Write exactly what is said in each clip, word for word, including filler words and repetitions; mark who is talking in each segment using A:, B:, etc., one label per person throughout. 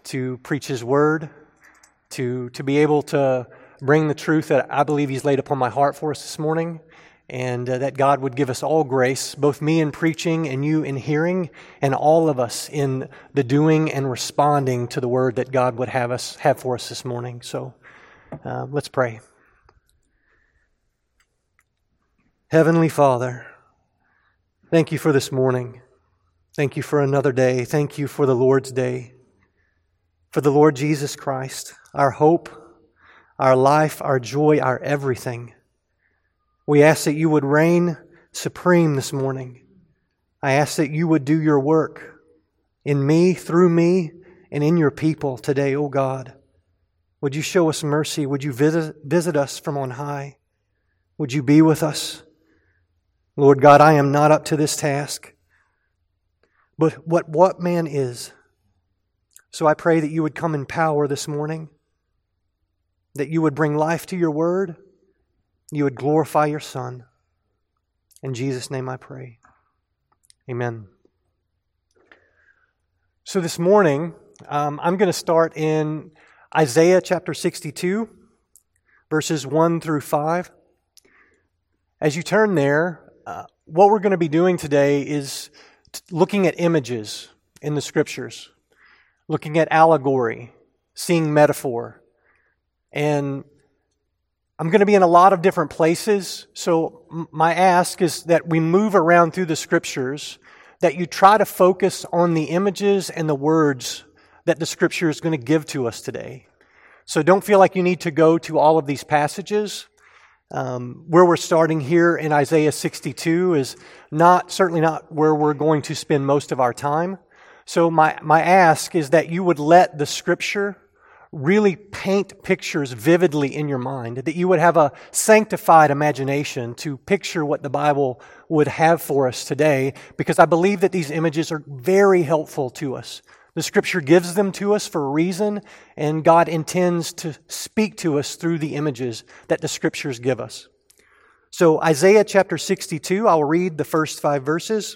A: to preach His Word, to, to be able to bring the truth that I believe He's laid upon my heart for us this morning, and uh, that God would give us all grace, both me in preaching and you in hearing, and all of us in the doing and responding to the Word that God would have us have for us this morning. So uh, let's pray. Heavenly Father, thank you for this morning. Thank you for another day. Thank you for the Lord's Day, for the Lord Jesus Christ, our hope, our life, our joy, our everything. We ask that you would reign supreme this morning. I ask that you would do your work in me, through me, and in your people today, O God. Would you show us mercy? Would you visit, visit us from on high? Would you be with us? Lord God, I am not up to this task, but what what man is. So I pray that you would come in power this morning, that you would bring life to your word, you would glorify your Son. In Jesus' name I pray. Amen. So this morning, um, I'm going to start in Isaiah chapter sixty-two, verses one through five. As you turn there, uh, what we're going to be doing today is t- looking at images in the Scriptures, looking at allegory, seeing metaphor. And I'm going to be in a lot of different places, so m- my ask is that we move around through the Scriptures, that you try to focus on the images and the words that the Scripture is going to give to us today. So don't feel like you need to go to all of these passages. Um, where we're starting here in Isaiah sixty-two is not, certainly not where we're going to spend most of our time. So my, my ask is that you would let the Scripture really paint pictures vividly in your mind, that you would have a sanctified imagination to picture what the Bible would have for us today, because I believe that these images are very helpful to us. The Scripture gives them to us for a reason, and God intends to speak to us through the images that the Scriptures give us. So Isaiah chapter sixty-two, I'll read the first five verses.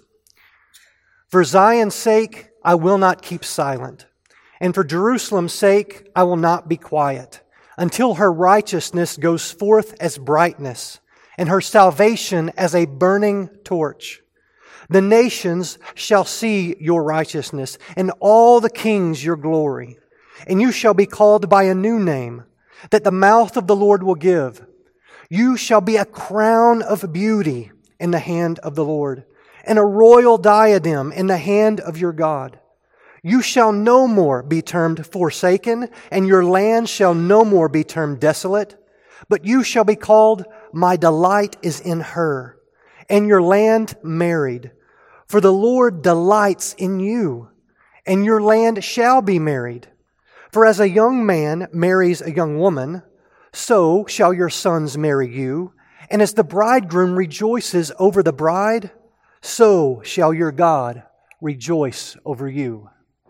A: For Zion's sake, I will not keep silent, and for Jerusalem's sake, I will not be quiet, until her righteousness goes forth as brightness, and her salvation as a burning torch. The nations shall see your righteousness, and all the kings your glory. And you shall be called by a new name, that the mouth of the Lord will give. You shall be a crown of beauty in the hand of the Lord, and a royal diadem in the hand of your God. You shall no more be termed forsaken, and your land shall no more be termed desolate, but you shall be called, my delight is in her, and your land married. For the Lord delights in you, and your land shall be married. For as a young man marries a young woman, so shall your sons marry you. And as the bridegroom rejoices over the bride, so shall your God rejoice over you.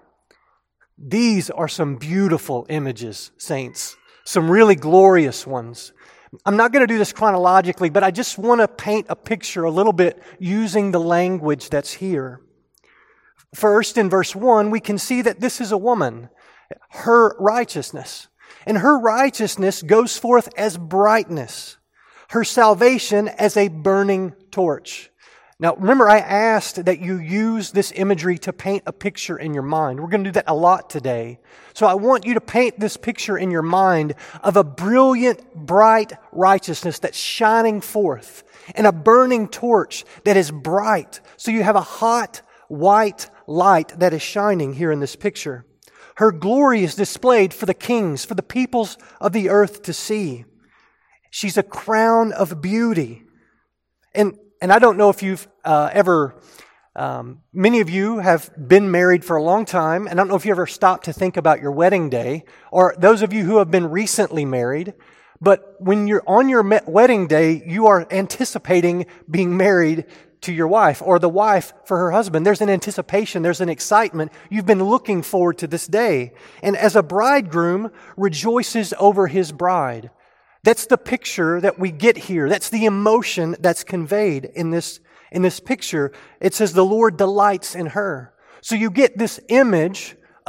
A: These are some beautiful images, saints. Some really glorious ones. I'm not going to do this chronologically, but I just want to paint a picture a little bit using the language that's here. First, in verse one, we can see that this is a woman, her righteousness. And her righteousness goes forth as brightness, her salvation as a burning torch. Now, remember, I asked that you use this imagery to paint a picture in your mind. We're going to do that a lot today. So I want you to paint this picture in your mind of a brilliant, bright righteousness that's shining forth, and a burning torch that is bright. So you have a hot, white light that is shining here in this picture. Her glory is displayed for the kings, for the peoples of the earth to see. She's a crown of beauty. And And I don't know if you've uh, ever, um, many of you have been married for a long time, and I don't know if you ever stopped to think about your wedding day, or those of you who have been recently married, but when you're on your me- wedding day, you are anticipating being married to your wife, or the wife for her husband. There's an anticipation, there's an excitement. You've been looking forward to this day. And as a bridegroom rejoices over his bride, that's the picture that we get here. That's the emotion that's conveyed in this, in this picture. It says the Lord delights in her. So you get this image of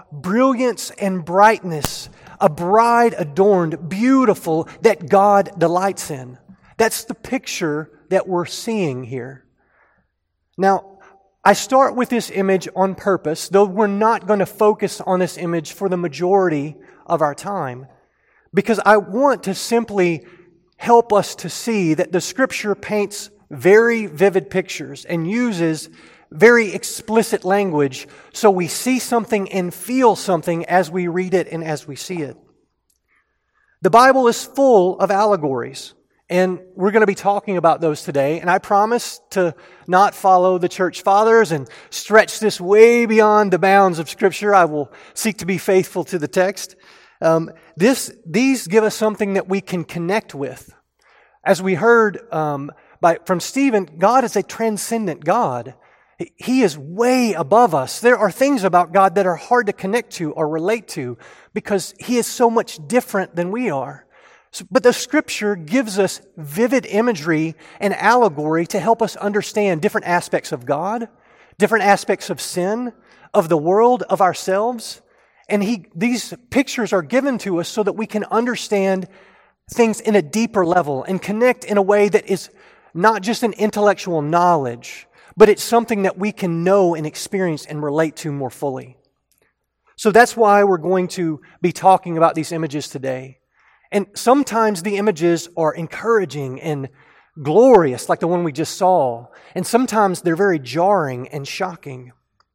A: brilliance and brightness, a bride adorned, beautiful, that God delights in. That's the picture that we're seeing here. Now, I start with this image on purpose, though we're not going to focus on this image for the majority of our time, because I want to simply help us to see that the Scripture paints very vivid pictures and uses very explicit language so we see something and feel something as we read it and as we see it. The Bible is full of allegories, and we're going to be talking about those today, and I promise to not follow the church fathers and stretch this way beyond the bounds of Scripture. I will seek to be faithful to the text. Um, this, these give us something that we can connect with. As we heard um, by, from Stephen, God is a transcendent God. He is way above us. There are things about God that are hard to connect to or relate to because He is so much different than we are. So, but the Scripture gives us vivid imagery and allegory to help us understand different aspects of God, different aspects of sin, of the world, of ourselves. And he, these pictures are given to us so that we can understand things in a deeper level and connect in a way that is not just an intellectual knowledge, but it's something that we can know and experience and relate to more fully. So that's why we're going to be talking about these images today. And sometimes the images are encouraging and glorious, like the one we just saw. And sometimes they're very jarring and shocking.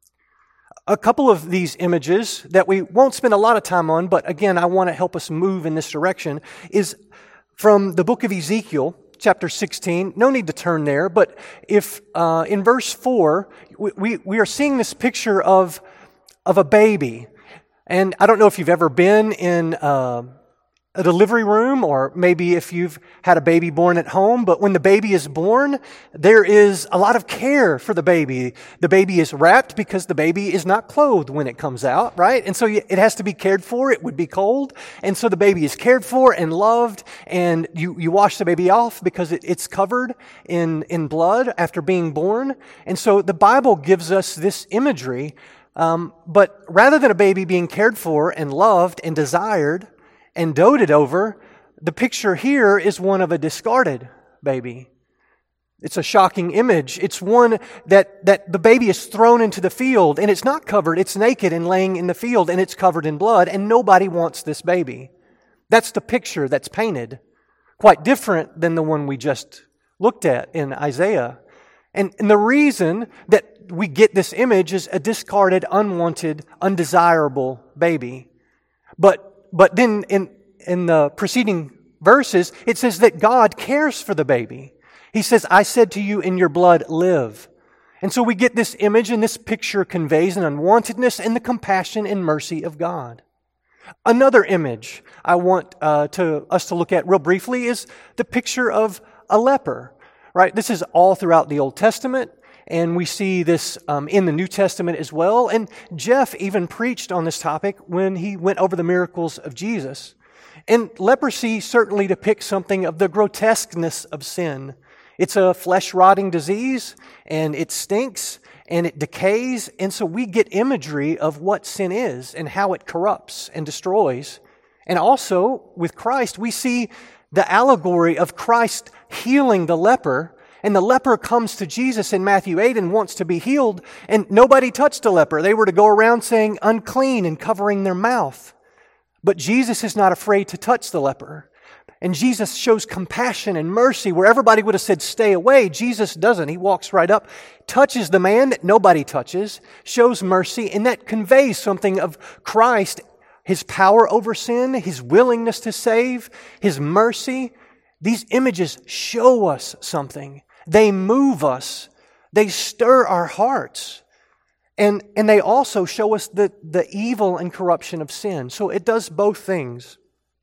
A: A couple of these images that we won't spend a lot of time on, but again, I want to help us move in this direction, is from the book of Ezekiel, chapter sixteen. No need to turn there, but if uh, in verse four, we, we, we are seeing this picture of, of a baby. And I don't know if you've ever been in uh, a delivery room, or maybe if you've had a baby born at home, but when the baby is born, there is a lot of care for the baby. The baby is wrapped because the baby is not clothed when it comes out, right? And so it has to be cared for. It would be cold. And so the baby is cared for and loved, and you, you wash the baby off because it, it's covered in, in blood after being born. And so the Bible gives us this imagery, um, but rather than a baby being cared for and loved and desired and doted over, the picture here is one of a discarded baby. It's a shocking image. It's one that, that the baby is thrown into the field, and it's not covered. It's naked and laying in the field, and it's covered in blood, and nobody wants this baby. That's the picture that's painted. Quite different than the one we just looked at in Isaiah. And, and the reason that we get this image is a discarded, unwanted, undesirable baby. But But then in, in the preceding verses, it says that God cares for the baby. He says, I said to you, in your blood, live. And so we get this image, and this picture conveys an unwantedness and the compassion and mercy of God. Another image I want uh, to us to look at real briefly is the picture of a leper. Right? This is all throughout the Old Testament. And we see this um, in the New Testament as well. And Jeff even preached on this topic when he went over the miracles of Jesus. And leprosy certainly depicts something of the grotesqueness of sin. It's a flesh-rotting disease, and it stinks, and it decays. And so we get imagery of what sin is and how it corrupts and destroys. And also, with Christ, we see the allegory of Christ healing the leper. And the leper comes to Jesus in Matthew eight and wants to be healed, and nobody touched the leper. They were to go around saying unclean and covering their mouth. But Jesus is not afraid to touch the leper. And Jesus shows compassion and mercy where everybody would have said, stay away. Jesus doesn't. He walks right up, touches the man that nobody touches, shows mercy, and that conveys something of Christ, His power over sin, His willingness to save, His mercy. These images show us something. They move us. They stir our hearts. And, and they also show us the, the evil and corruption of sin. So it does both things.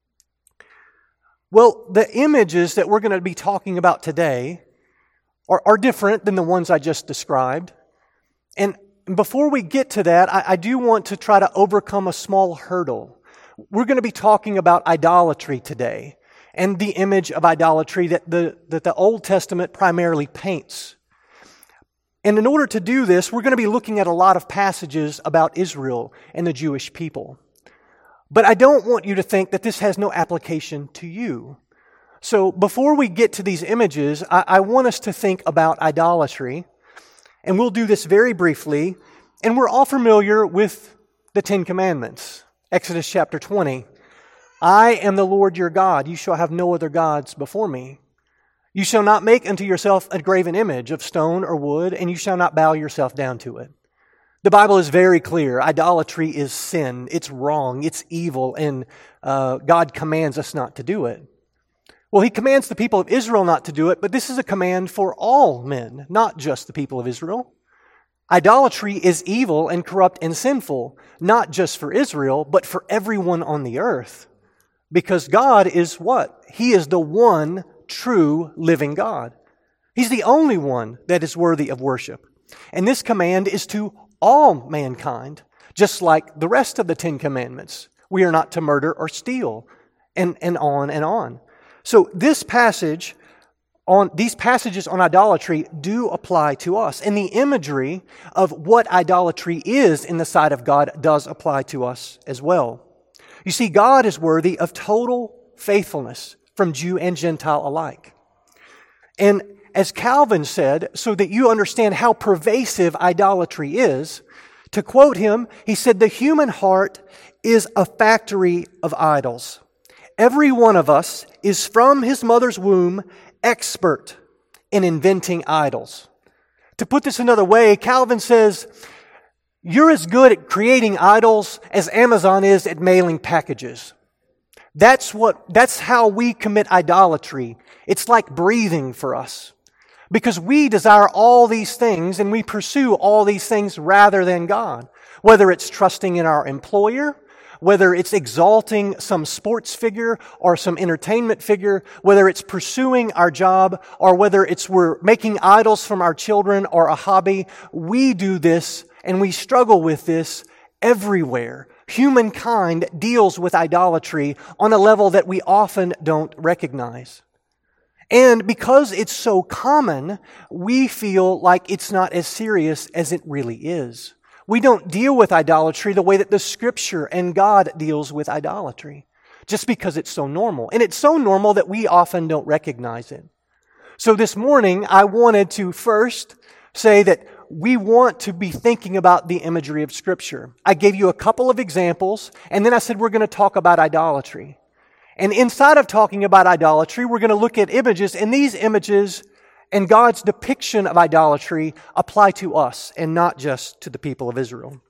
A: Well, the images that we're going to be talking about today are, are different than the ones I just described. And before we get to that, I, I do want to try to overcome a small hurdle. We're going to be talking about idolatry today, and the image of idolatry that the, that the Old Testament primarily paints. And in order to do this, we're going to be looking at a lot of passages about Israel and the Jewish people. But I don't want you to think that this has no application to you. So before we get to these images, I, I want us to think about idolatry. And we'll do this very briefly. And we're all familiar with the Ten Commandments. Exodus chapter twenty. I am the Lord your God. You shall have no other gods before me. You shall not make unto yourself a graven image of stone or wood, and you shall not bow yourself down to it. The Bible is very clear. Idolatry is sin. It's wrong. It's evil. And uh, God commands us not to do it. Well, He commands the people of Israel not to do it, but this is a command for all men, not just the people of Israel. Idolatry is evil and corrupt and sinful, not just for Israel, but for everyone on the earth. Because God is what? He is the one true living God. He's the only one that is worthy of worship. And this command is to all mankind, just like the rest of the Ten Commandments. We are not to murder or steal, and, and on and on. So this passage on these passages on idolatry do apply to us. And the imagery of what idolatry is in the sight of God does apply to us as well. You see, God is worthy of total faithfulness from Jew and Gentile alike. And as Calvin said, so that you understand how pervasive idolatry is, to quote him, he said, the human heart is a factory of idols. Every one of us is from his mother's womb expert in inventing idols. To put this another way, Calvin says, you're as good at creating idols as Amazon is at mailing packages. That's what, that's how we commit idolatry. It's like breathing for us. Because we desire all these things and we pursue all these things rather than God. Whether it's trusting in our employer, whether it's exalting some sports figure or some entertainment figure, whether it's pursuing our job, or whether it's we're making idols from our children or a hobby, we do this and we struggle with this everywhere. Humankind deals with idolatry on a level that we often don't recognize. And because it's so common, we feel like it's not as serious as it really is. We don't deal with idolatry the way that the Scripture and God deals with idolatry, just because it's so normal. And it's so normal that we often don't recognize it. So this morning, I wanted to first say that we want to be thinking about the imagery of Scripture. I gave you a couple of examples, and then I said we're going to talk about idolatry. And inside of talking about idolatry, we're going to look at images, and these images and God's depiction of idolatry apply to us and not just to the people of Israel.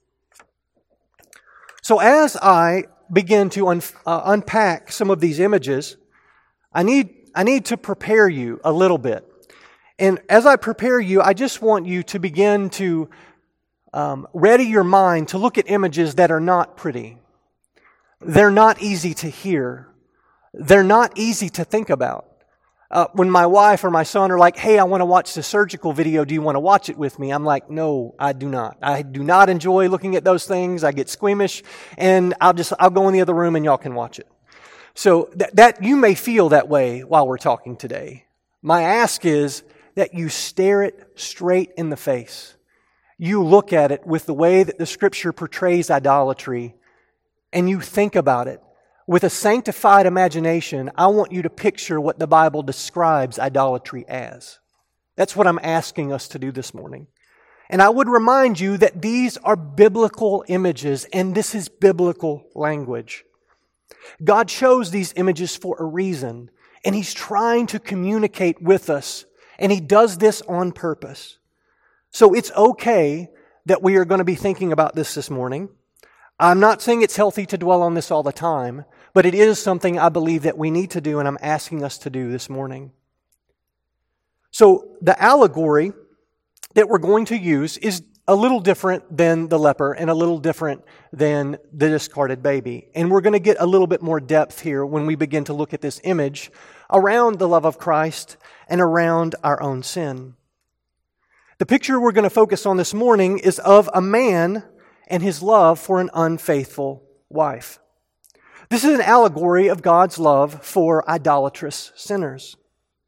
A: So as I begin to un- uh, unpack some of these images, I need, I need to prepare you a little bit. And as I prepare you, I just want you to begin to um, ready your mind to look at images that are not pretty. They're not easy to hear. They're not easy to think about. Uh, when my wife or my son are like, hey, I want to watch the surgical video, do you want to watch it with me? I'm like, no, I do not. I do not enjoy looking at those things. I get squeamish, and I'll just, I'll go in the other room and y'all can watch it. So that, that you may feel that way while we're talking today. My ask is that you stare it straight in the face. You look at it with the way that the Scripture portrays idolatry, and you think about it. With a sanctified imagination, I want you to picture what the Bible describes idolatry as. That's what I'm asking us to do this morning. And I would remind you that these are biblical images, and this is biblical language. God chose these images for a reason, and He's trying to communicate with us, and He does this on purpose. So it's okay that we are going to be thinking about this this morning. I'm not saying it's healthy to dwell on this all the time, but it is something I believe that we need to do, and I'm asking us to do this morning. So the allegory that we're going to use is a little different than the leper and a little different than the discarded baby. And we're going to get a little bit more depth here when we begin to look at this image around the love of Christ and around our own sin. The picture we're going to focus on this morning is of a man and his love for an unfaithful wife. This is an allegory of God's love for idolatrous sinners.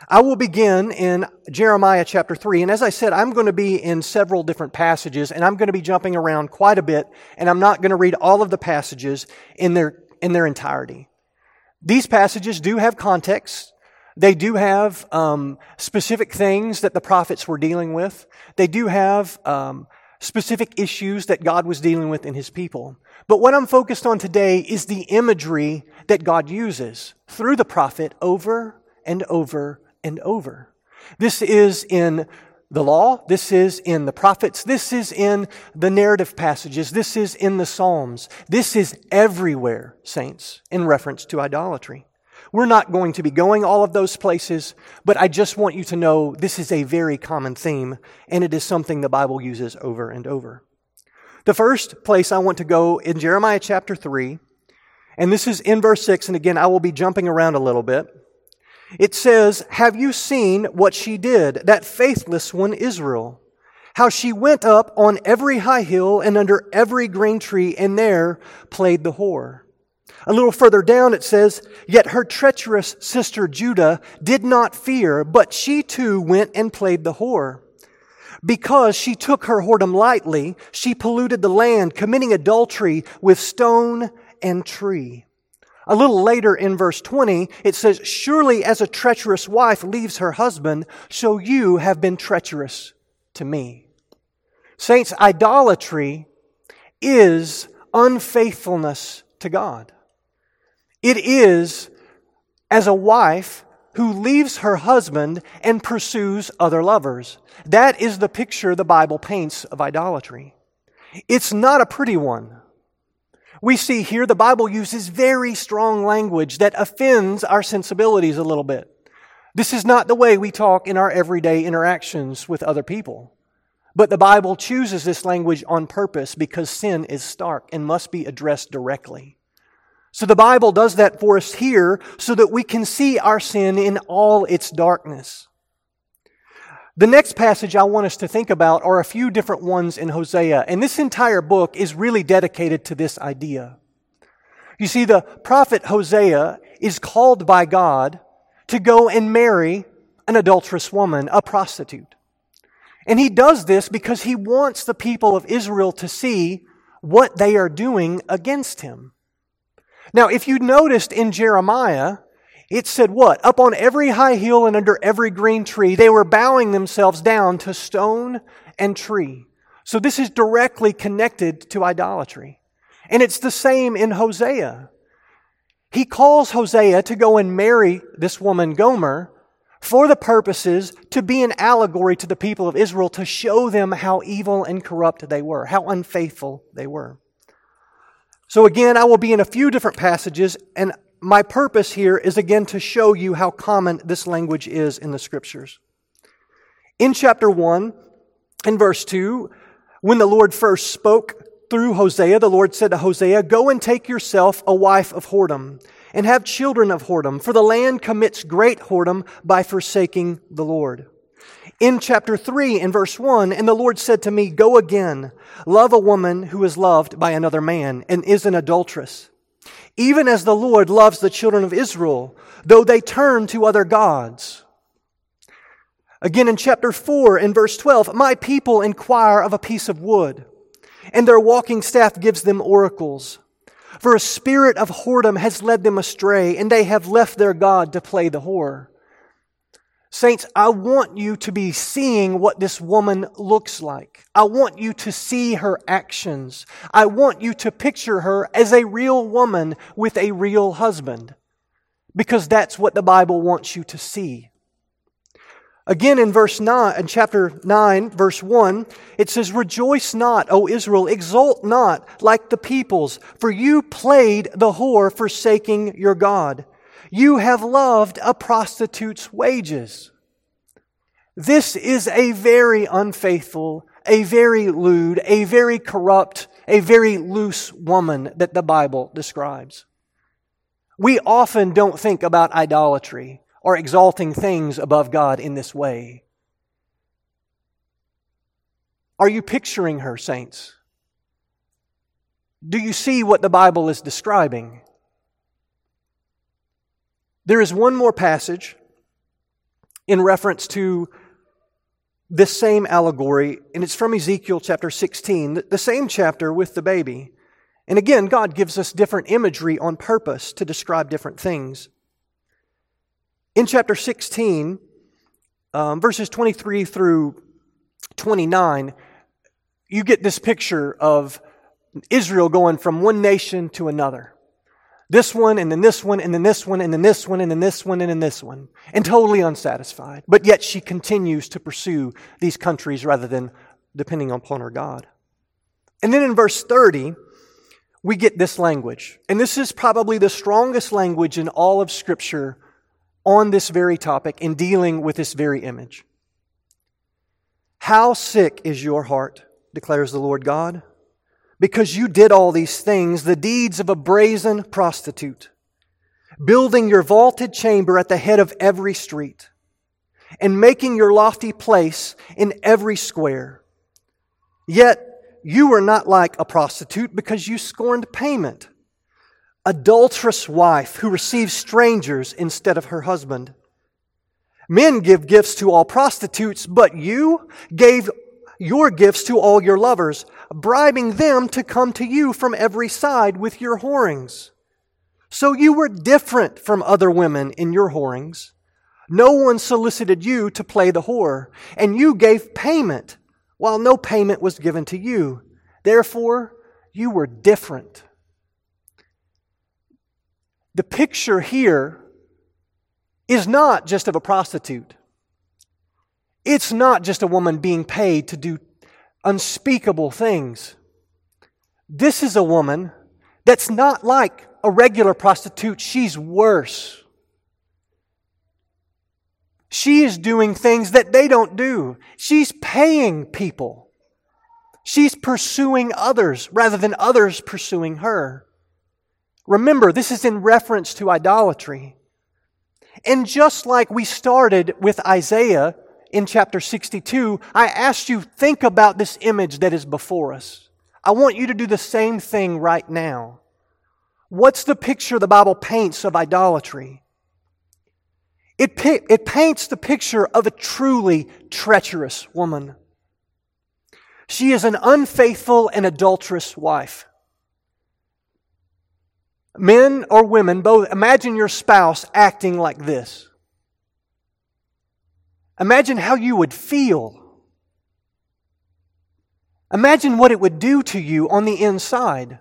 A: I will begin in Jeremiah chapter three. And as I said, I'm going to be in several different passages, and I'm going to be jumping around quite a bit, and I'm not going to read all of the passages in their, in their entirety. These passages do have context. They do have um, specific things that the prophets were dealing with. They do have um, specific issues that God was dealing with in His people. But what I'm focused on today is the imagery that God uses through the prophet over and over and over. This is in the law. This is in the prophets. This is in the narrative passages. This is in the Psalms. This is everywhere, saints, in reference to idolatry. We're not going to be going all of those places, but I just want you to know this is a very common theme, and it is something the Bible uses over and over. The first place I want to go in Jeremiah chapter three, and this is in verse six, and again, I will be jumping around a little bit. It says, "Have you seen what she did, that faithless one Israel? How she went up on every high hill and under every green tree, and there played the whore." A little further down it says, "Yet her treacherous sister Judah did not fear, but she too went and played the whore. Because she took her whoredom lightly, she polluted the land, committing adultery with stone and tree." A little later in verse twenty, it says, "Surely as a treacherous wife leaves her husband, so you have been treacherous to me." Saints, idolatry is unfaithfulness to God. It is as a wife who leaves her husband and pursues other lovers. That is the picture the Bible paints of idolatry. It's not a pretty one. We see here the Bible uses very strong language that offends our sensibilities a little bit. This is not the way we talk in our everyday interactions with other people. But the Bible chooses this language on purpose because sin is stark and must be addressed directly. So the Bible does that for us here so that we can see our sin in all its darkness. The next passage I want us to think about are a few different ones in Hosea, and this entire book is really dedicated to this idea. You see, the prophet Hosea is called by God to go and marry an adulterous woman, a prostitute. And he does this because he wants the people of Israel to see what they are doing against him. Now, if you noticed in Jeremiah, it said what? Up on every high hill and under every green tree, they were bowing themselves down to stone and tree. So this is directly connected to idolatry. And it's the same in Hosea. He calls Hosea to go and marry this woman Gomer for the purposes to be an allegory to the people of Israel to show them how evil and corrupt they were, how unfaithful they were. So again, I will be in a few different passages, and my purpose here is again to show you how common this language is in the Scriptures. In chapter one, in verse two, when the Lord first spoke through Hosea, the Lord said to Hosea, "Go and take yourself a wife of whoredom, and have children of whoredom, for the land commits great whoredom by forsaking the Lord." In chapter three, in verse one, "And the Lord said to me, Go again, love a woman who is loved by another man, and is an adulteress. Even as the Lord loves the children of Israel, though they turn to other gods." Again in chapter four, in verse twelve, "My people inquire of a piece of wood, and their walking staff gives them oracles. For a spirit of whoredom has led them astray, and they have left their God to play the whore." Saints, I want you to be seeing what this woman looks like. I want you to see her actions. I want you to picture her as a real woman with a real husband, because that's what the Bible wants you to see. Again in verse nine, in chapter nine, verse one, it says, "Rejoice not, O Israel, exult not like the peoples, for you played the whore, forsaking your God. You have loved a prostitute's wages." This is a very unfaithful, a very lewd, a very corrupt, a very loose woman that the Bible describes. We often don't think about idolatry or exalting things above God in this way. Are you picturing her, saints? Do you see what the Bible is describing? There is one more passage in reference to this same allegory, and it's from Ezekiel chapter sixteen, the same chapter with the baby. And again, God gives us different imagery on purpose to describe different things. In chapter sixteen, um, verses twenty-three through twenty-nine, you get this picture of Israel going from one nation to another. This one, and then this one, and then this one, and then this one, and then this one, and then this one. And totally unsatisfied. But yet she continues to pursue these countries rather than depending upon her God. And then in verse thirty, we get this language. And this is probably the strongest language in all of Scripture on this very topic in dealing with this very image. How sick is your heart, declares the Lord God, because you did all these things, the deeds of a brazen prostitute, building your vaulted chamber at the head of every street, and making your lofty place in every square. Yet you were not like a prostitute because you scorned payment, adulterous wife who receives strangers instead of her husband. Men give gifts to all prostitutes, but you gave your gifts to all your lovers, bribing them to come to you from every side with your whorings. So you were different from other women in your whorings. No one solicited you to play the whore, and you gave payment, while no payment was given to you. Therefore, you were different. The picture here is not just of a prostitute. It's not just a woman being paid to do unspeakable things. This is a woman that's not like a regular prostitute. She's worse. She is doing things that they don't do. She's paying people. She's pursuing others rather than others pursuing her. Remember, this is in reference to idolatry. And just like we started with Isaiah in chapter sixty-two, I asked you, think about this image that is before us. I want you to do the same thing right now. What's the picture the Bible paints of idolatry? It, it paints the picture of a truly treacherous woman. She is an unfaithful and adulterous wife. Men or women, both, imagine your spouse acting like this. Imagine how you would feel. Imagine what it would do to you on the inside.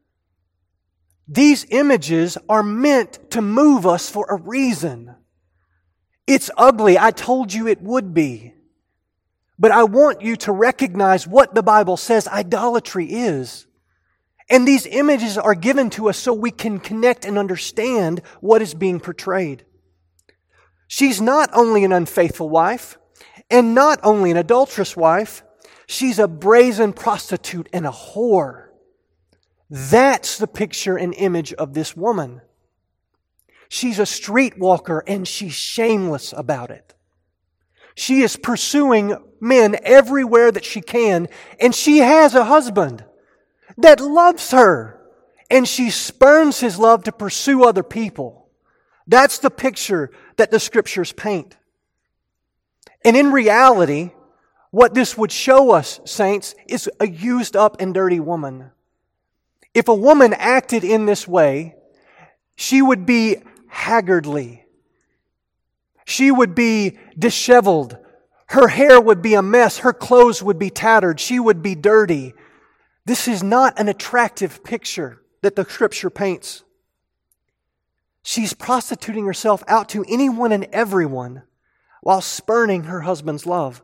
A: These images are meant to move us for a reason. It's ugly. I told you it would be. But I want you to recognize what the Bible says idolatry is. And these images are given to us so we can connect and understand what is being portrayed. She's not only an unfaithful wife and not only an adulterous wife, she's a brazen prostitute and a whore. That's the picture and image of this woman. She's a streetwalker and she's shameless about it. She is pursuing men everywhere that she can, and she has a husband that loves her, and she spurns his love to pursue other people. That's the picture that the Scriptures paint. And in reality, what this would show us, saints, is a used up and dirty woman. If a woman acted in this way, she would be haggardly. She would be disheveled. Her hair would be a mess. Her clothes would be tattered. She would be dirty. This is not an attractive picture that the Scripture paints. She's prostituting herself out to anyone and everyone while spurning her husband's love.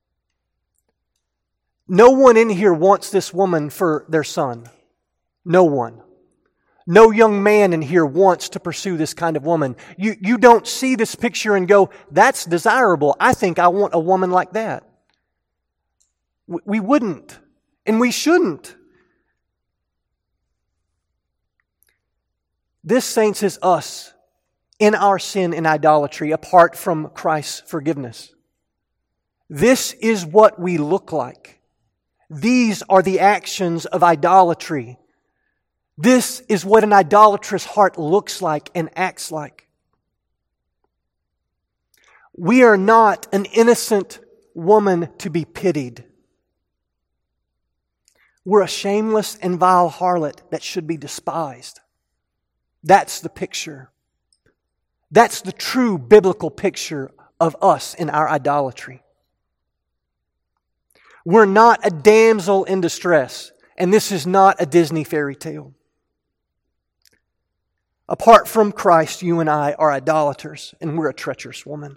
A: No one in here wants this woman for their son. No one. No young man in here wants to pursue this kind of woman. You, you don't see this picture and go, that's desirable. I think I want a woman like that. We, we wouldn't. And we shouldn't. This, saints, is us in our sin and idolatry apart from Christ's forgiveness. This is what we look like. These are the actions of idolatry. This is what an idolatrous heart looks like and acts like. We are not an innocent woman to be pitied. We're a shameless and vile harlot that should be despised. That's the picture. That's the true biblical picture of us in our idolatry. We're not a damsel in distress, and this is not a Disney fairy tale. Apart from Christ, you and I are idolaters, and we're a treacherous woman.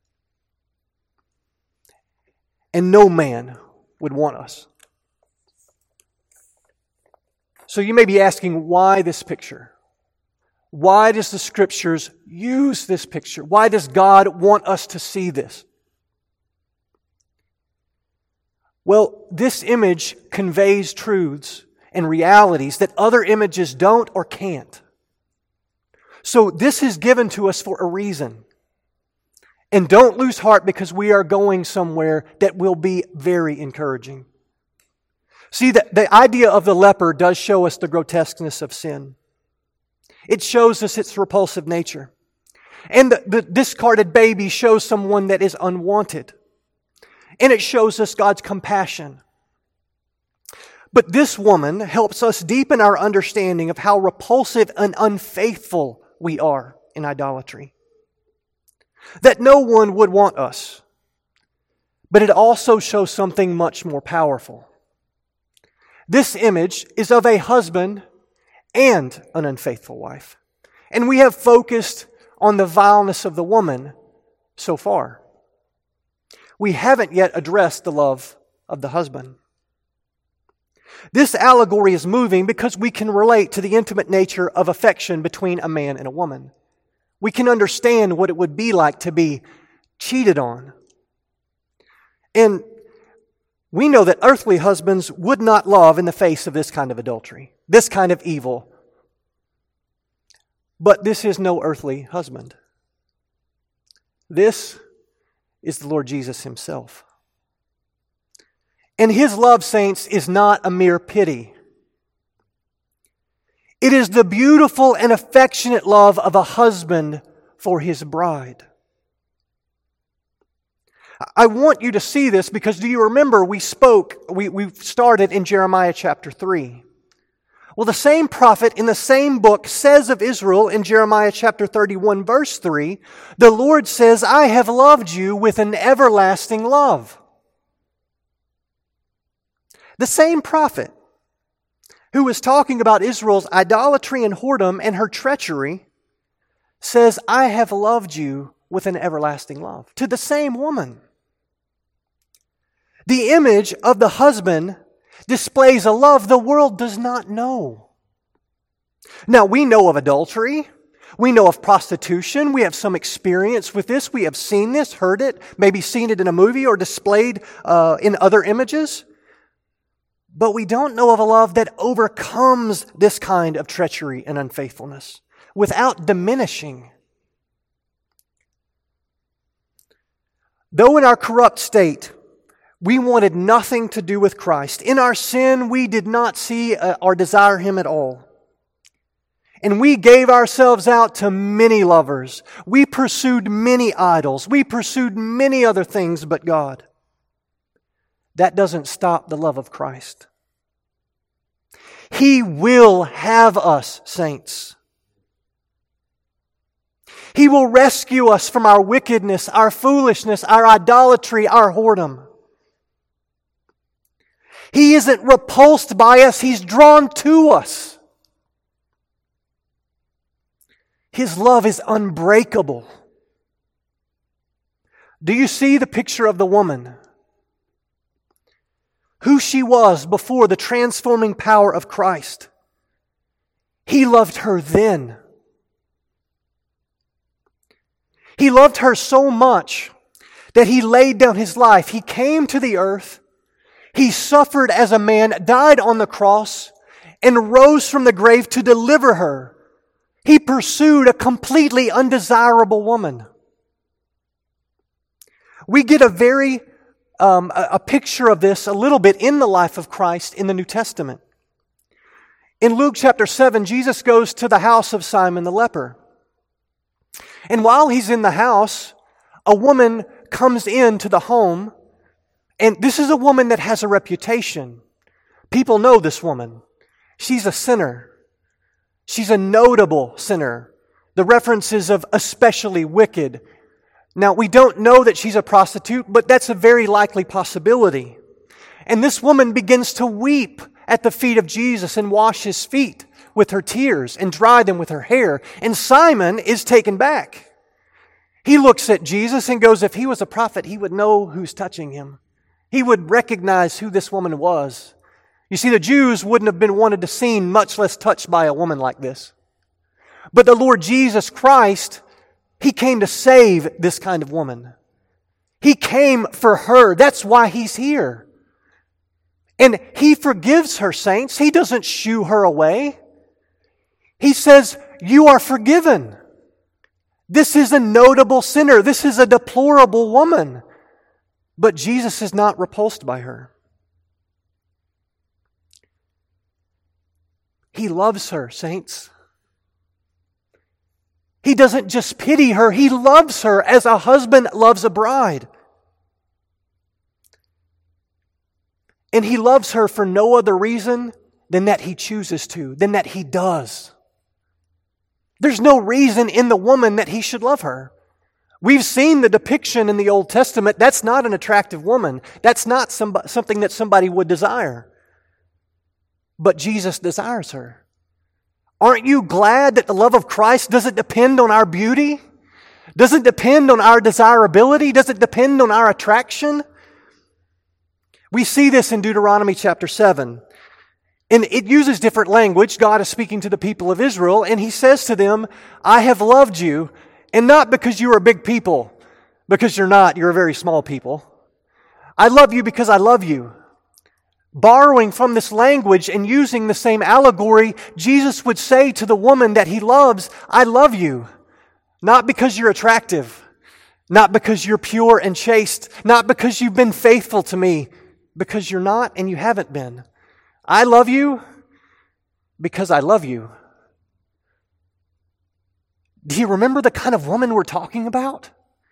A: And no man would want us. So you may be asking, why this picture? Why does the Scriptures use this picture? Why does God want us to see this? Well, this image conveys truths and realities that other images don't or can't. So this is given to us for a reason. And don't lose heart because we are going somewhere that will be very encouraging. See, the, the idea of the leper does show us the grotesqueness of sin. It shows us its repulsive nature. And the, the discarded baby shows someone that is unwanted. And it shows us God's compassion. But this woman helps us deepen our understanding of how repulsive and unfaithful we are in idolatry. That no one would want us. But it also shows something much more powerful. This image is of a husband and an unfaithful wife. And we have focused on the vileness of the woman so far. We haven't yet addressed the love of the husband. This allegory is moving because we can relate to the intimate nature of affection between a man and a woman. We can understand what it would be like to be cheated on. And we know that earthly husbands would not love in the face of this kind of adultery, this kind of evil. But this is no earthly husband. This is the Lord Jesus Himself. And His love, saints, is not a mere pity. It is the beautiful and affectionate love of a husband for his bride. I want you to see this because do you remember we spoke, we, we started in Jeremiah chapter three. Well, the same prophet in the same book says of Israel in Jeremiah chapter thirty-one verse three, the Lord says, I have loved you with an everlasting love. The same prophet who was talking about Israel's idolatry and whoredom and her treachery says, I have loved you with an everlasting love. To the same woman. The image of the husband displays a love the world does not know. Now, we know of adultery. We know of prostitution. We have some experience with this. We have seen this, heard it, maybe seen it in a movie or displayed uh, in other images. But we don't know of a love that overcomes this kind of treachery and unfaithfulness without diminishing. Though in our corrupt state, we wanted nothing to do with Christ. In our sin, we did not see uh, or desire Him at all. And we gave ourselves out to many lovers. We pursued many idols. We pursued many other things but God. That doesn't stop the love of Christ. He will have us, saints. He will rescue us from our wickedness, our foolishness, our idolatry, our whoredom. He isn't repulsed by us, He's drawn to us. His love is unbreakable. Do you see the picture of the woman? Who she was before the transforming power of Christ. He loved her then. He loved her so much that He laid down His life. He came to the earth. He suffered as a man, died on the cross, and rose from the grave to deliver her. He pursued a completely undesirable woman. We get a very um, a, a picture of this a little bit in the life of Christ in the New Testament. In Luke chapter seven, Jesus goes to the house of Simon the leper. And while He's in the house, a woman comes into the home, and this is a woman that has a reputation. People know this woman. She's a sinner. She's a notable sinner. The references of especially wicked. Now, we don't know that she's a prostitute, but that's a very likely possibility. And this woman begins to weep at the feet of Jesus and wash His feet with her tears and dry them with her hair. And Simon is taken back. He looks at Jesus and goes, if he was a prophet, he would know who's touching him. He would recognize who this woman was. You see, the Jews wouldn't have been wanted to seen, much less touched by a woman like this. But the Lord Jesus Christ, He came to save this kind of woman. He came for her. That's why He's here. And He forgives her, saints. He doesn't shoo her away. He says, you are forgiven. This is a notable sinner. This is a deplorable woman. But Jesus is not repulsed by her. He loves her, saints. He doesn't just pity her. He loves her as a husband loves a bride. And He loves her for no other reason than that He chooses to, than that He does. There's no reason in the woman that He should love her. We've seen the depiction in the Old Testament. That's not an attractive woman. That's not somebody, something that somebody would desire. But Jesus desires her. Aren't you glad that the love of Christ doesn't depend on our beauty? Doesn't depend on our desirability? Doesn't depend on our attraction? We see this in Deuteronomy chapter seven. And it uses different language. God is speaking to the people of Israel, and He says to them, I have loved you, and not because you are big people, because you're not, you're a very small people. I love you because I love you. Borrowing from this language and using the same allegory, Jesus would say to the woman that He loves, I love you. Not because you're attractive, not because you're pure and chaste, not because you've been faithful to me, because you're not and you haven't been. I love you because I love you. Do you remember the kind of woman we're talking about?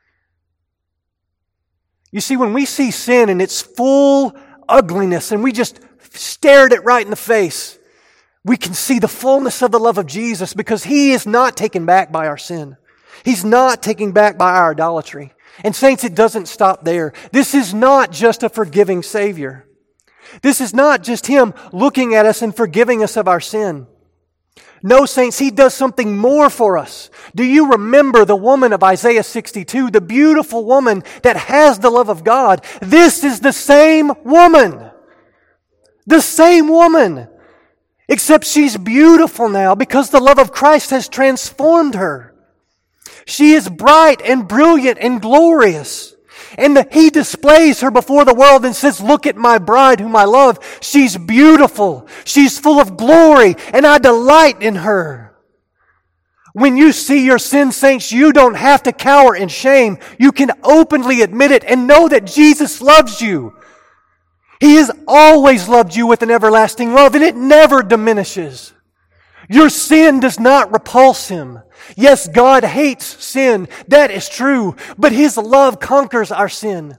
A: You see, when we see sin in its full ugliness and we just stare at it right in the face, we can see the fullness of the love of Jesus because He is not taken back by our sin. He's not taken back by our idolatry. And saints, it doesn't stop there. This is not just a forgiving Savior. This is not just Him looking at us and forgiving us of our sin. No, saints, He does something more for us. Do you remember the woman of Isaiah sixty-two, the beautiful woman that has the love of God? This is the same woman. The same woman. Except she's beautiful now because the love of Christ has transformed her. She is bright and brilliant and glorious. And the, He displays her before the world and says, look at my bride whom I love. She's beautiful. She's full of glory, and I delight in her. When you see your sin, saints, you don't have to cower in shame. You can openly admit it and know that Jesus loves you. He has always loved you with an everlasting love, and it never diminishes. Your sin does not repulse Him. Yes, God hates sin. That is true. But His love conquers our sin.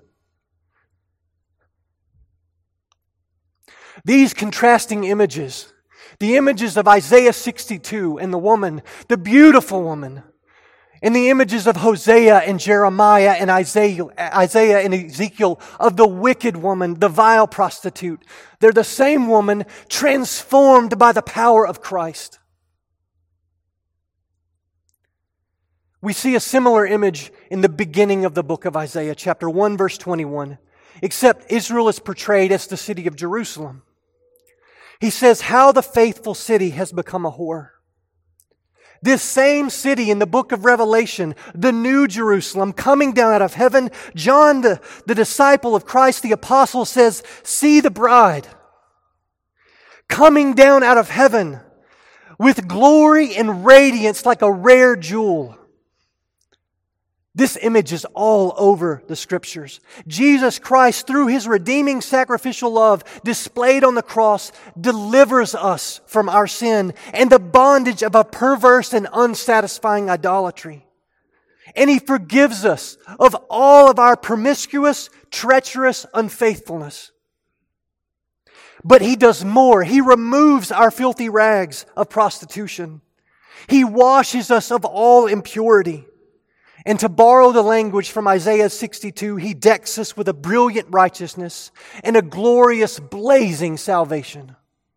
A: These contrasting images, the images of Isaiah sixty-two and the woman, the beautiful woman, and the images of Hosea and Jeremiah and Isaiah, Isaiah and Ezekiel of the wicked woman, the vile prostitute, they're the same woman transformed by the power of Christ. We see a similar image in the beginning of the book of Isaiah, chapter one, verse twenty-one, except Israel is portrayed as the city of Jerusalem. He says, how the faithful city has become a whore. This same city in the book of Revelation, the new Jerusalem, coming down out of heaven, John, the, the disciple of Christ, the apostle, says, see the bride coming down out of heaven with glory and radiance like a rare jewel. This image is all over the Scriptures. Jesus Christ, through His redeeming sacrificial love displayed on the cross, delivers us from our sin and the bondage of a perverse and unsatisfying idolatry. And He forgives us of all of our promiscuous, treacherous unfaithfulness. But He does more. He removes our filthy rags of prostitution. He washes us of all impurity. And to borrow the language from Isaiah sixty-two, He decks us with a brilliant righteousness and a glorious, blazing salvation.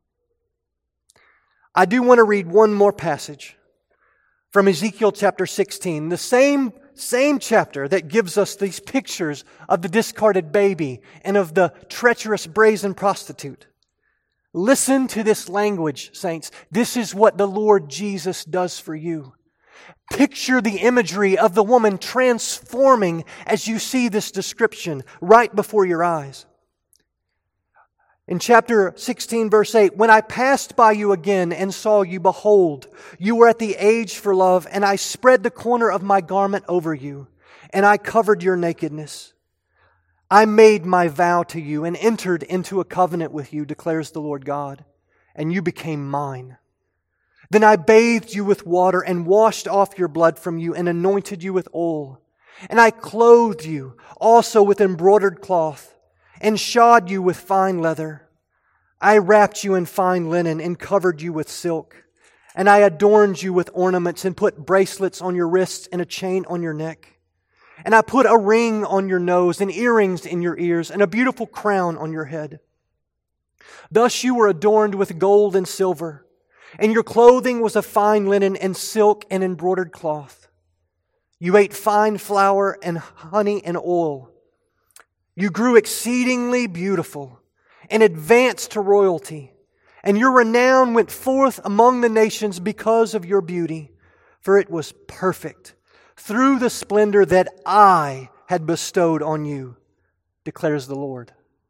A: I do want to read one more passage from Ezekiel chapter sixteen, the same, same chapter that gives us these pictures of the discarded baby and of the treacherous brazen prostitute. Listen to this language, saints. This is what the Lord Jesus does for you. Picture the imagery of the woman transforming as you see this description right before your eyes. In chapter sixteen, verse eight, when I passed by you again and saw you, behold, you were at the age for love, and I spread the corner of my garment over you, and I covered your nakedness. I made my vow to you and entered into a covenant with you, declares the Lord God, and you became mine. Then I bathed you with water and washed off your blood from you and anointed you with oil. And I clothed you also with embroidered cloth and shod you with fine leather. I wrapped you in fine linen and covered you with silk. And I adorned you with ornaments and put bracelets on your wrists and a chain on your neck. And I put a ring on your nose and earrings in your ears and a beautiful crown on your head. Thus you were adorned with gold and silver. And your clothing was of fine linen and silk and embroidered cloth. You ate fine flour and honey and oil. You grew exceedingly beautiful and advanced to royalty. And your renown went forth among the nations because of your beauty, for it was perfect through the splendor that I had bestowed on you, declares the Lord.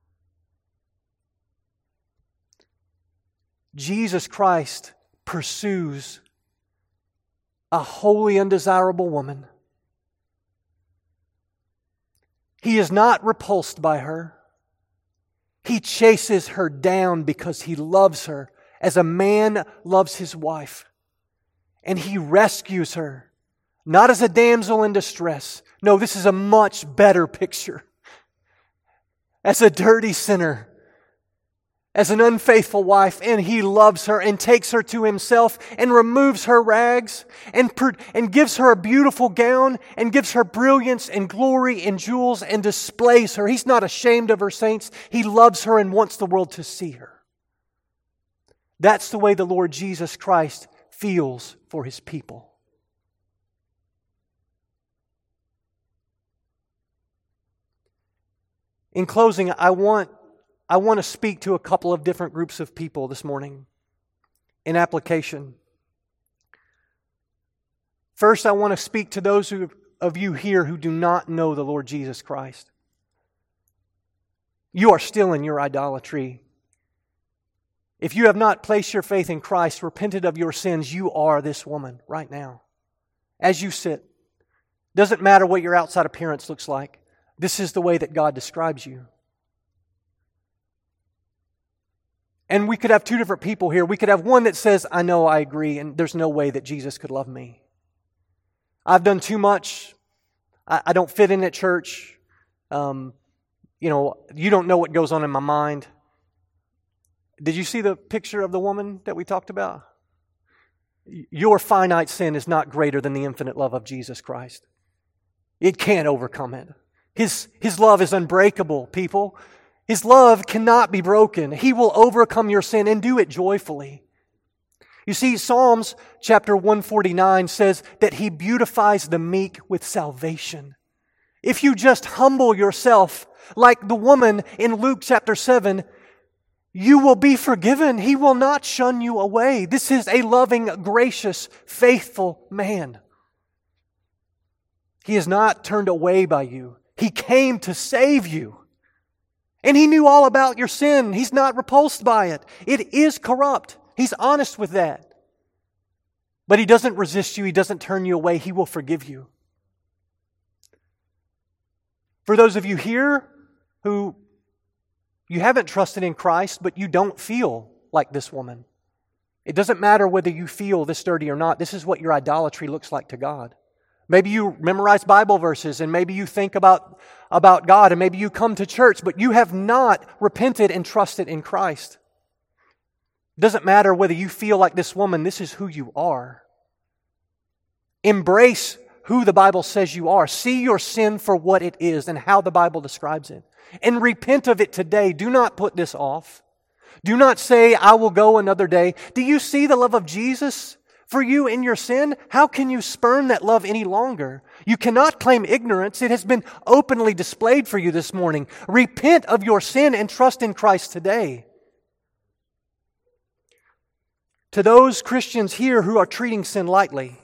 A: Jesus Christ pursues a holy, undesirable woman. He is not repulsed by her. He chases her down because He loves her as a man loves his wife. And He rescues her, not as a damsel in distress. No, this is a much better picture. As a dirty sinner, as an unfaithful wife, and He loves her and takes her to Himself and removes her rags and, and gives her a beautiful gown and gives her brilliance and glory and jewels and displays her. He's not ashamed of her, saints. He loves her and wants the world to see her. That's the way the Lord Jesus Christ feels for His people. In closing, I want I want to speak to a couple of different groups of people this morning in application. First, I want to speak to those who, of you here who do not know the Lord Jesus Christ. You are still in your idolatry. If you have not placed your faith in Christ, repented of your sins, you are this woman right now. As you sit, doesn't matter what your outside appearance looks like. This is the way that God describes you. And we could have two different people here. We could have one that says, I know, I agree, and there's no way that Jesus could love me. I've done too much. I, I don't fit in at church. Um, you know, you don't know what goes on in my mind. Did you see the picture of the woman that we talked about? Your finite sin is not greater than the infinite love of Jesus Christ. It can't overcome it. His, His love is unbreakable, people. His love cannot be broken. He will overcome your sin and do it joyfully. You see, Psalms chapter one forty-nine says that He beautifies the meek with salvation. If you just humble yourself like the woman in Luke chapter seven, you will be forgiven. He will not shun you away. This is a loving, gracious, faithful man. He is not turned away by you. He came to save you. And He knew all about your sin. He's not repulsed by it. It is corrupt. He's honest with that. But He doesn't resist you. He doesn't turn you away. He will forgive you. For those of you here who you haven't trusted in Christ, but you don't feel like this woman, it doesn't matter whether you feel this dirty or not. This is what your idolatry looks like to God. Maybe you memorize Bible verses, and maybe you think about, about God, and maybe you come to church, but you have not repented and trusted in Christ. It doesn't matter whether you feel like this woman, this is who you are. Embrace who the Bible says you are. See your sin for what it is and how the Bible describes it. And repent of it today. Do not put this off. Do not say, I will go another day. Do you see the love of Jesus for you in your sin? How can you spurn that love any longer? You cannot claim ignorance. It has been openly displayed for you this morning. Repent of your sin and trust in Christ today. To those Christians here who are treating sin lightly,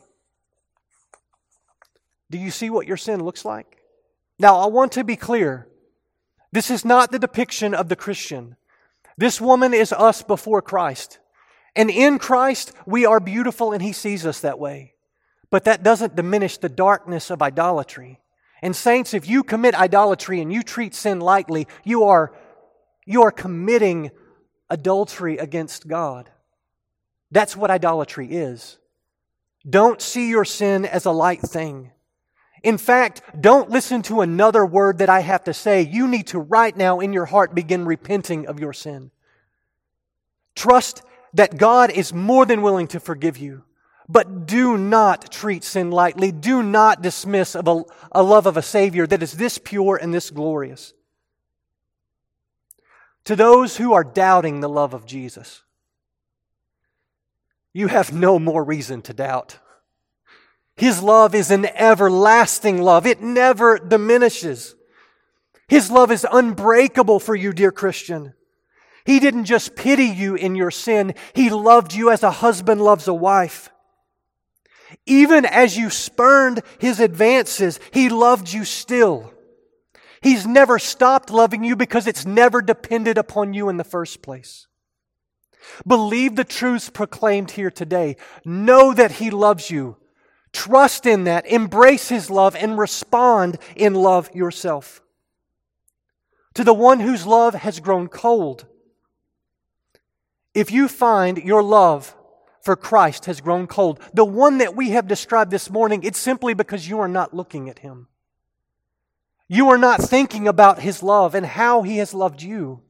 A: do you see what your sin looks like? Now, I want to be clear. This is not the depiction of the Christian. This woman is us before Christ. And in Christ, we are beautiful and He sees us that way. But that doesn't diminish the darkness of idolatry. And saints, if you commit idolatry and you treat sin lightly, you are, you are committing adultery against God. That's what idolatry is. Don't see your sin as a light thing. In fact, don't listen to another word that I have to say. You need to right now in your heart begin repenting of your sin. Trust that God is more than willing to forgive you. But do not treat sin lightly. Do not dismiss of a, a love of a Savior that is this pure and this glorious. To those who are doubting the love of Jesus, you have no more reason to doubt. His love is an everlasting love. It never diminishes. His love is unbreakable for you, dear Christian. He didn't just pity you in your sin. He loved you as a husband loves a wife. Even as you spurned His advances, He loved you still. He's never stopped loving you because it's never depended upon you in the first place. Believe the truths proclaimed here today. Know that He loves you. Trust in that. Embrace His love and respond in love yourself. To the one whose love has grown cold, if you find your love for Christ has grown cold, the one that we have described this morning, it's simply because you are not looking at Him. You are not thinking about His love and how He has loved you.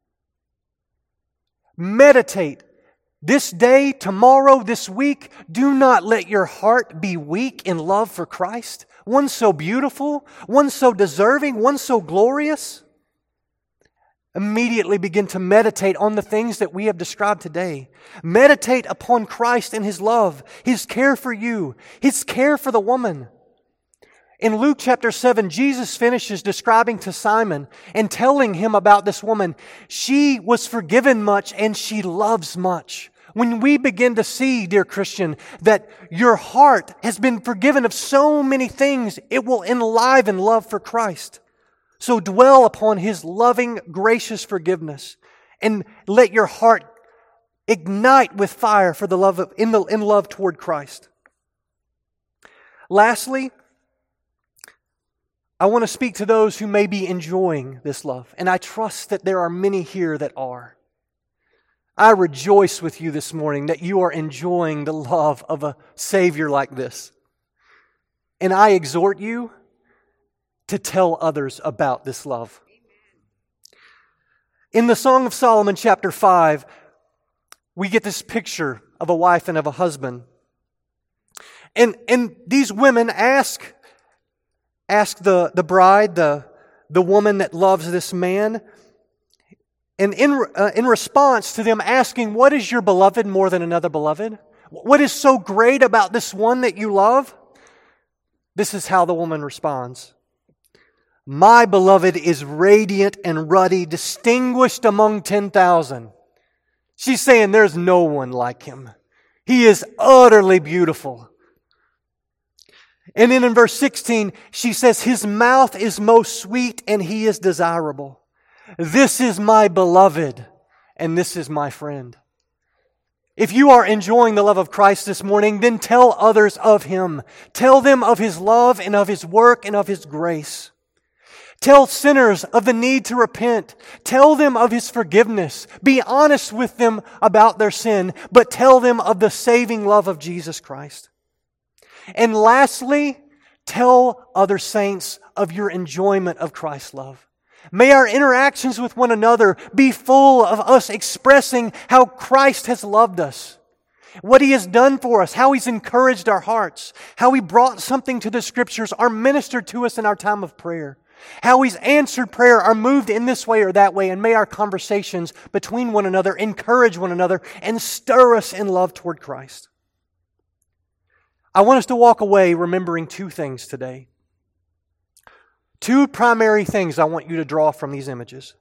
A: Meditate this day, tomorrow, this week. Do not let your heart be weak in love for Christ. One so beautiful, one so deserving, one so glorious. Immediately begin to meditate on the things that we have described today. Meditate upon Christ and His love, His care for you, His care for the woman. In Luke chapter seven, Jesus finishes describing to Simon and telling him about this woman. She was forgiven much and she loves much. When we begin to see, dear Christian, that your heart has been forgiven of so many things, it will enliven love for Christ. So dwell upon His loving, gracious forgiveness and let your heart ignite with fire for the love of, in, the, in love toward Christ. Lastly, I want to speak to those who may be enjoying this love, and I trust that there are many here that are. I rejoice with you this morning that you are enjoying the love of a Savior like this. And I exhort you to tell others about this love. In the Song of Solomon, chapter five, we get this picture of a wife and of a husband. And, and these women ask, ask the, the bride, the, the woman that loves this man, and in, uh, in response to them asking, what is your beloved more than another beloved? What is so great about this one that you love? This is how the woman responds. My beloved is radiant and ruddy, distinguished among ten thousand. She's saying there's no one like him. He is utterly beautiful. And then in verse sixteen, she says, his mouth is most sweet and he is desirable. This is my beloved and this is my friend. If you are enjoying the love of Christ this morning, then tell others of Him. Tell them of His love and of His work and of His grace. Tell sinners of the need to repent. Tell them of His forgiveness. Be honest with them about their sin, but tell them of the saving love of Jesus Christ. And lastly, Tell other saints of your enjoyment of Christ's love. May our interactions with one another be full of us expressing how Christ has loved us, what He has done for us, how He's encouraged our hearts, how He brought something to the Scriptures or ministered to us in our time of prayer, how He's answered prayer or moved in this way or that way, and may our conversations between one another encourage one another and stir us in love toward Christ. I want us to walk away remembering two things today. Two primary things I want you to draw from these images.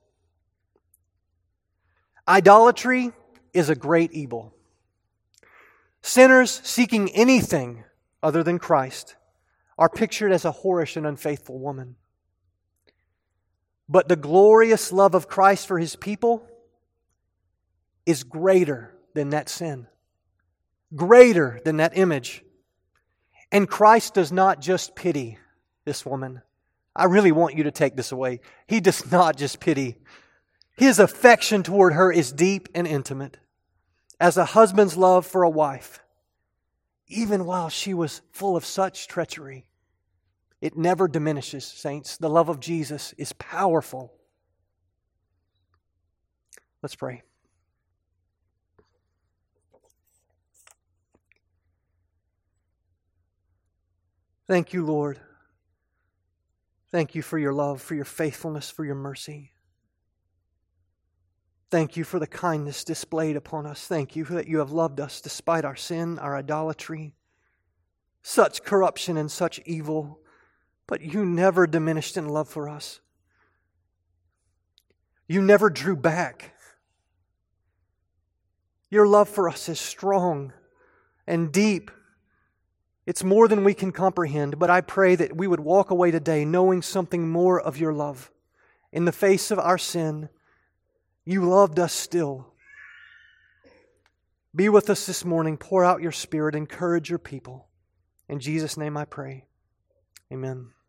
A: Idolatry is a great evil. Sinners seeking anything other than Christ are pictured as a whorish and unfaithful woman. But the glorious love of Christ for His people is greater than that sin, greater than that image. And Christ does not just pity this woman. I really want you to take this away. He does not just pity. His affection toward her is deep and intimate, as a husband's love for a wife. Even while she was full of such treachery, it never diminishes, saints. The love of Jesus is powerful. Let's pray. Thank you, Lord. Thank you for your love, for your faithfulness, for your mercy. Thank you for the kindness displayed upon us. Thank you that you have loved us despite our sin, our idolatry, such corruption and such evil, but you never diminished in love for us. You never drew back. Your love for us is strong and deep. It's more than we can comprehend, but I pray that we would walk away today knowing something more of your love. In the face of our sin, you loved us still. Be with us this morning. Pour out your Spirit. Encourage your people. In Jesus' name I pray. Amen.